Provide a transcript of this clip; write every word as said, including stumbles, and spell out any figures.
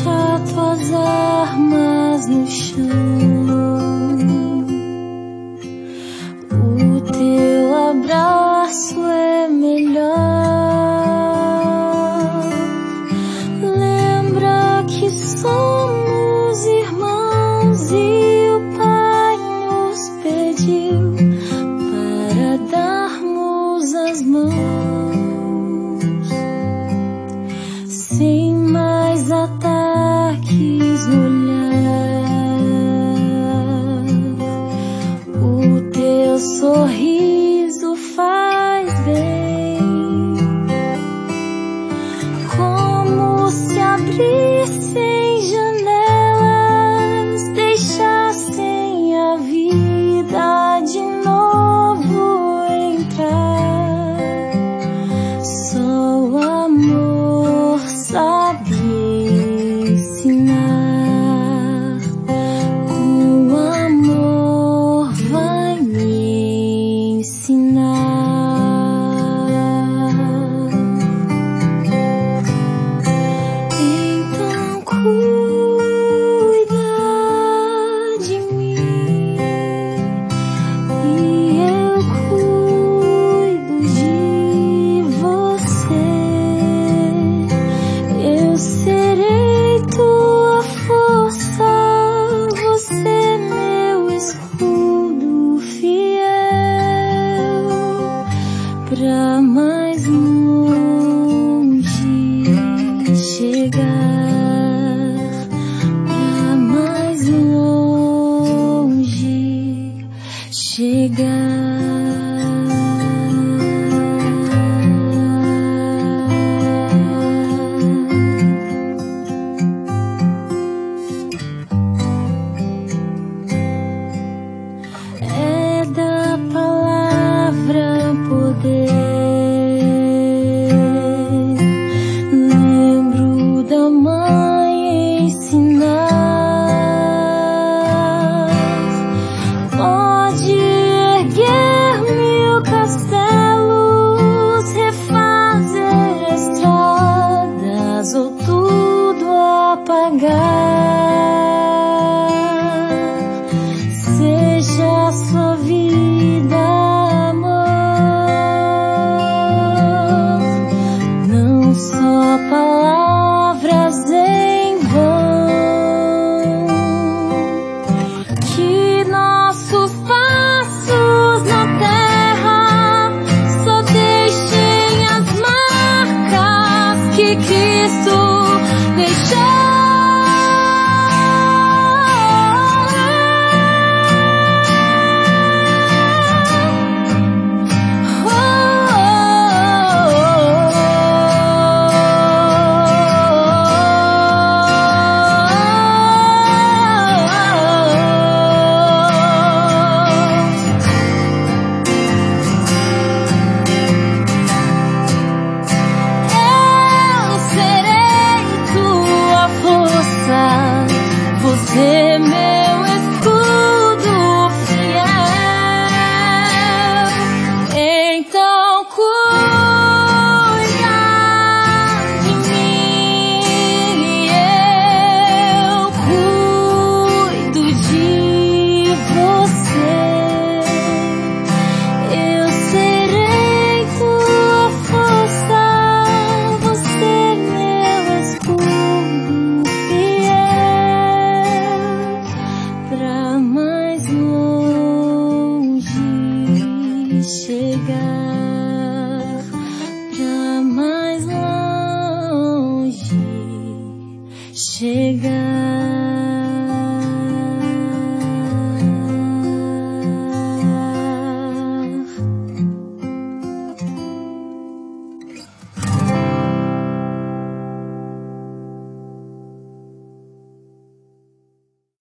deixa tuas armas no chão. O teu abraço é melhor. Lembra que somos irmãos e o Pai nos pediu para darmos as mãos, sem mais ataques no olhar. O teu sorriso faz bem, como se abrissem janelas, deixassem a vida de novo entrar. Só o amor sabe ensinar, o amor vai me ensinar. Então cuida de mim e eu cuido de você. Eu serei tua força, você meu escudo fiel, pra mais longe chegar, pra mais longe chegar. É da palavra poder. Lembro da mãe ensinar. Pode erguer mil castelos, refazer estradas ou tudo apagar. Seja a sua vida amor, não só palavras em vão. Que nossos passos na terra só deixem as marcas que Cristo deixou. Você meu escudo fiel, então cuida de mim e eu cuido de você. Eu serei tua força, você meu escudo fiel, pra mais longe chegar.